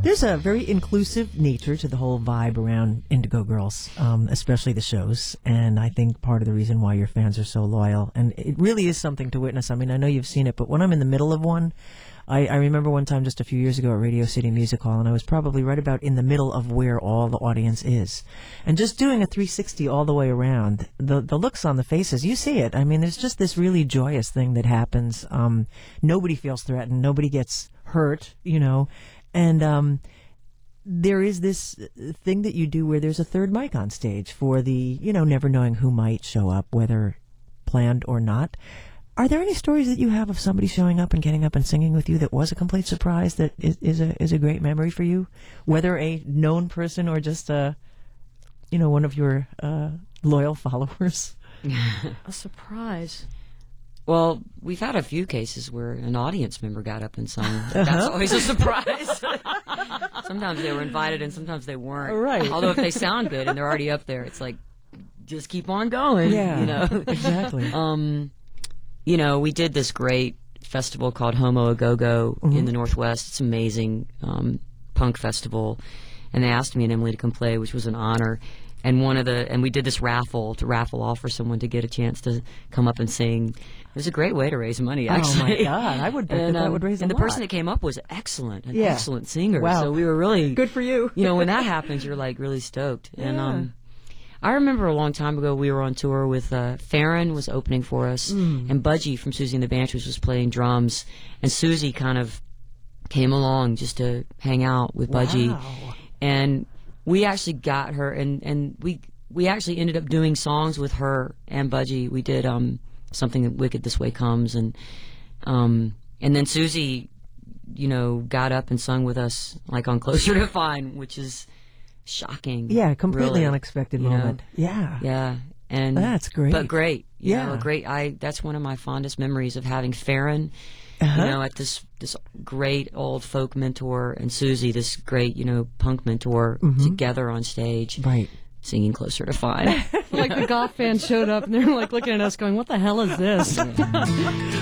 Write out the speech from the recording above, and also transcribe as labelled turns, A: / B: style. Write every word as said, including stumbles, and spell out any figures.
A: There's a very inclusive nature to the whole vibe around Indigo Girls, um, especially the shows, and I think part of the reason why your fans are so loyal, and it really is something to witness. I mean, I know you've seen it, but when I'm in the middle of one, I, I remember one time just a few years ago at Radio City Music Hall, and I was probably right about in the middle of where all the audience is. And just doing a three sixty all the way around, the the looks on the faces, you see it. I mean, there's just this really joyous thing that happens. Um, nobody feels threatened. Nobody gets hurt, you know. And um, there is this thing that you do where there's a third mic on stage for the, you know, never knowing who might show up, whether planned or not. Are there any stories that you have of somebody showing up and getting up and singing with you that was a complete surprise that is, is a is a great memory for you? Whether a known person or just a, you know, one of your uh, loyal followers?
B: A surprise.
C: Well, we've had a few cases where an audience member got up and sung. That's always a surprise. Sometimes they were invited and sometimes they weren't.
A: Right.
C: Although if they sound good and they're already up there, it's like, just keep on going.
A: Yeah,
C: you know?
A: exactly.
C: Um, you know, we did this great festival called Homo A Go Go mm-hmm. in the Northwest. It's amazing um, punk festival, and they asked me and Emily to come play, which was an honor. And one of the and we did this raffle to raffle off for someone to get a chance to come up and sing. It was a great way to raise money, actually.
A: Oh my God, I would bet
C: and,
A: that, that
C: um,
A: would raise a
C: And
A: lot.
C: the person that came up was excellent, an
A: yeah.
C: excellent singer.
A: Wow.
C: So we were really
A: good for you.
C: You know, when that happens, you're like really stoked.
A: Yeah.
C: And um, I remember a long time ago we were on tour with uh, Farron was opening for us,
A: mm.
C: and Budgie from Susie and the Banshees was playing drums, and Susie kind of came along just to hang out with Budgie,
A: wow.
C: and we actually got her, and and we we actually ended up doing songs with her and Budgie. We did um something Wicked This Way Comes, and um and then Susie, you know, got up and sung with us like on Closer to Fine, which is shocking.
A: Yeah, completely
C: really,
A: unexpected
C: you
A: moment.
C: know?
A: Yeah.
C: Yeah. And
A: that's great.
C: But great. You
A: yeah.
C: know, a great I that's one of my fondest memories of having Farron,
A: uh-huh.
C: you know, at this this great old folk mentor, and Susie, this great, you know, punk mentor,
A: mm-hmm.
C: together on stage.
A: Right.
C: Singing Closer to Fine.
B: Like the goth fans showed up and they're like looking at us going, what the hell is this?